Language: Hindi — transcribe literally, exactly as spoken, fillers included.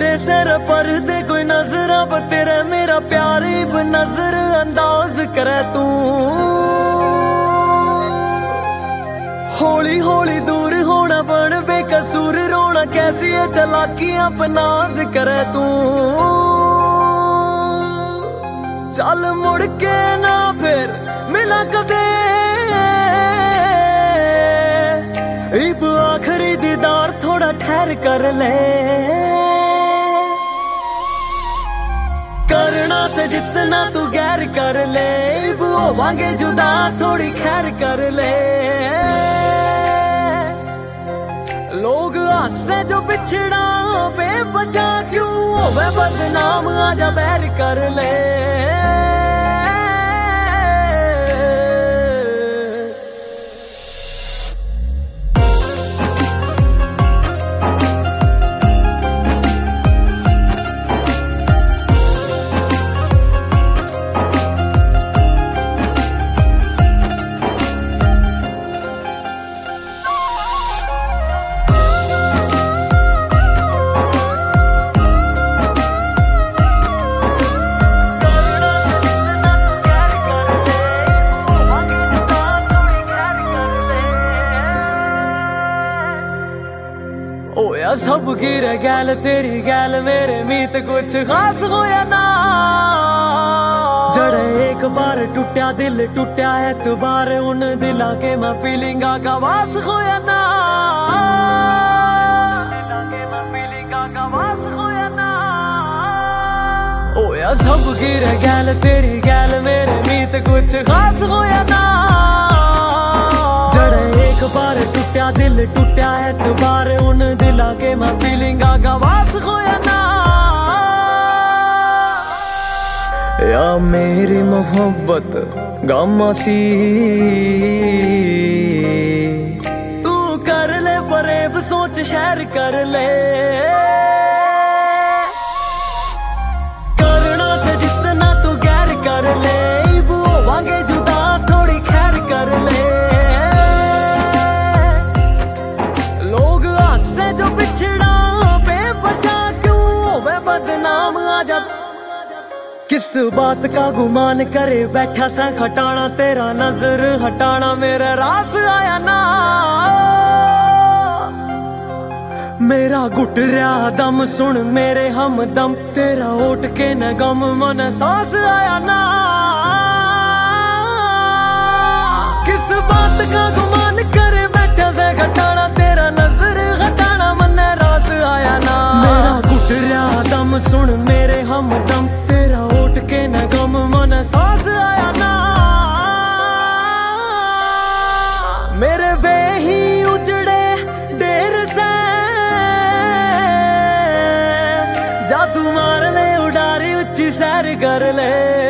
तेरे सर पर दे कोई नजर अब तेरा मेरा प्यार भी नजर अंदाज करे तू हौली हौली दूर होना बन बेकसूर रोना कैसी है चलाकियां अपनाज करे तू चल मुड़ के ना फिर मिला कदे इब आखिरी दीदार थोड़ा ठहर कर ले करना से जितना तू गैर कर ले इब होवांगे जुदा थोड़ी खैर कर ले लोग हासे जो बिछड़ा बेवजह क्यों होवे बदनाम आजा बैर कर ले होया सब गिर गैल तेरी गैल मेरे मीत कुछ खास होया ना जड़े एक बार टूटा दिल टूटा एतबार उन दिला के मैं फीलिंगा का वास होया ना होया सब गिर गैल तेरी गैल मेरे मीत कुछ खास होया ना एक बार टूटा दिल टूटा एतबार उन दिला के मैं फीलिंगा का वास खोया ना या मेरी मोहब्बत गामा सी तू कर ले परेब सोच शहर कर ले करना से जितना तू गैर कर ले इब होवांगे जुदा थोड़ी खैर कर ले बदनाम आजा किस बात का गुमान करे बैठा सा हटाना तेरा नजर हटाना मेरा रास आया ना मेरा घुट रहा दम सुन मेरे हमदम तेरा उठ के न गम मन सांस आया ना किस बात का गुमान करे बैठा सा हटाना तेरा नजर हटाना मन रास आया ना मेरा घुट रहा दम सुन मेरे हमदम तेरा उठ के न गम मन सांस आया ना मेरे बेही उजड़े डेर से जादू मार ले उड़ारी उच्ची सैर कर ले